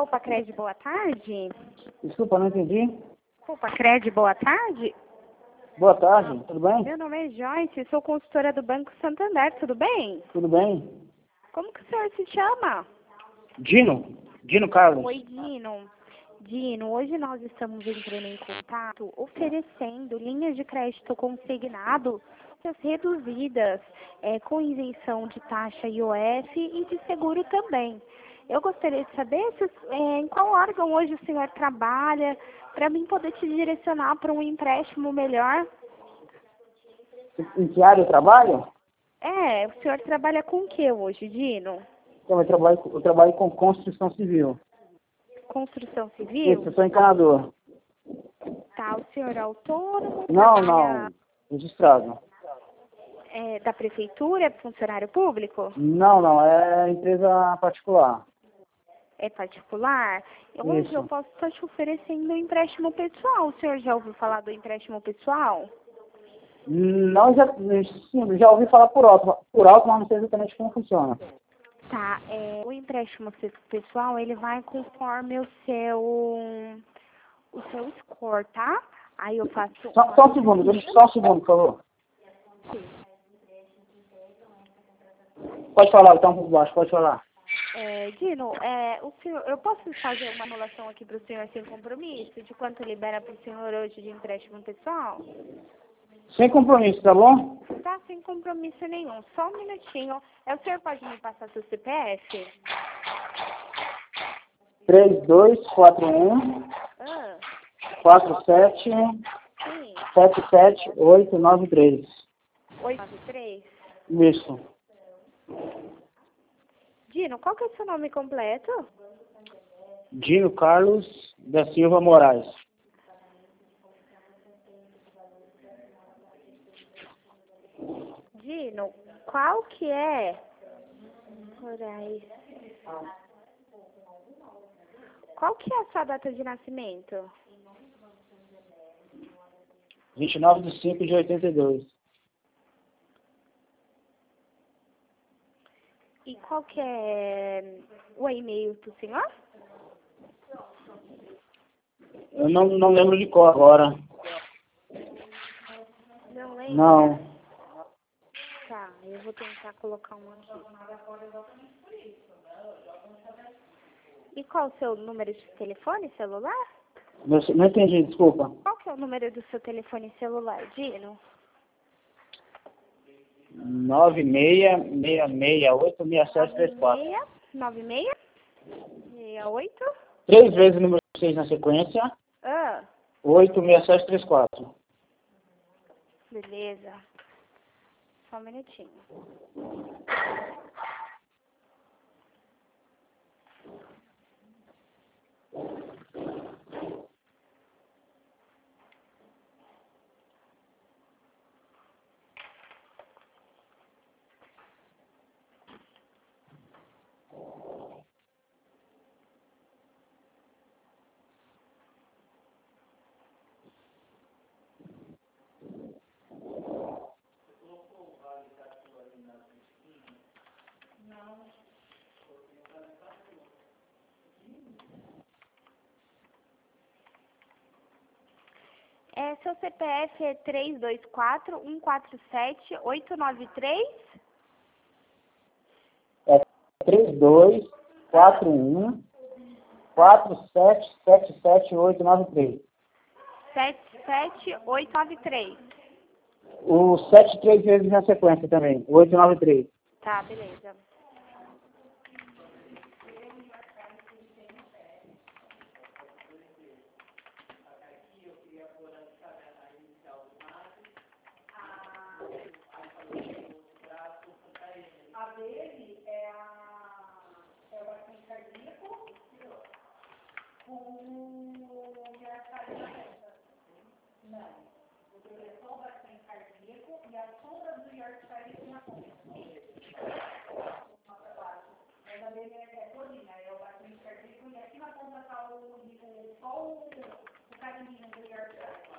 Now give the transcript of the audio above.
Cred, boa tarde. Desculpa, não entendi. Cred, boa tarde. Boa tarde, tudo bem? Meu nome é Joyce, sou consultora do Banco Santander, tudo bem? Tudo bem? Como que o senhor se chama? Dino Carlos. Oi, Dino. Dino, hoje nós estamos entrando em contato oferecendo linhas de crédito consignado reduzidas, com isenção de taxa IOF e de seguro também. Eu gostaria de saber em qual órgão hoje o senhor trabalha, para mim poder te direcionar para um empréstimo melhor. Em que área eu trabalho? O senhor trabalha com o que hoje, Dino? Então, eu trabalho com construção civil. Construção civil? Isso, eu sou encanador. Tá, o senhor é autônomo? Não, registrado. Da prefeitura, é funcionário público? Não, é empresa particular. É particular? Hoje Isso. eu posso estar te oferecendo um empréstimo pessoal. O senhor já ouviu falar do empréstimo pessoal? Não, já ouvi falar por alto, mas não sei exatamente como funciona. Tá, o empréstimo pessoal, ele vai conforme o seu score, tá? Aí eu faço... Só um segundo, por favor. Sim. Pode falar, tá um pouco baixo, pode falar. Dino, eu posso fazer uma anulação aqui para o senhor sem compromisso? De quanto libera para o senhor hoje de empréstimo pessoal? Sem compromisso, tá bom? Tá, sem compromisso nenhum. Só um minutinho. O senhor pode me passar seu CPF? 3241 Ah, 47 sim. 77893. 893? Isso. Dino, qual que é o seu nome completo? Dino Carlos da Silva Moraes. Dino, qual que é... Moraes. Qual que é a sua data de nascimento? 29/5/82. E qual que é o e-mail do senhor? Eu não lembro de cor agora. Não lembro? Não. Tá, eu vou tentar colocar um aqui. E qual o seu número de telefone celular? Não entendi, desculpa. Qual que é o número do seu telefone celular, Dino? 9666686734. 9668? 3 vezes o número 6 na sequência. 86734. Beleza. Só um minutinho. Seu CPF é 324-147-893? É 3241 47777893. 77893. O 7 3 vezes na sequência também. 893. Tá, beleza. A dele é o bastante cardíaco com o Yartaria na ponta. Não. O dele é só o bastante cardíaco e a sombra do Yartaria na ponta. Mas a dele é todinha, é o bastante cardíaco e aqui na ponta está só o carinho do Yartaria.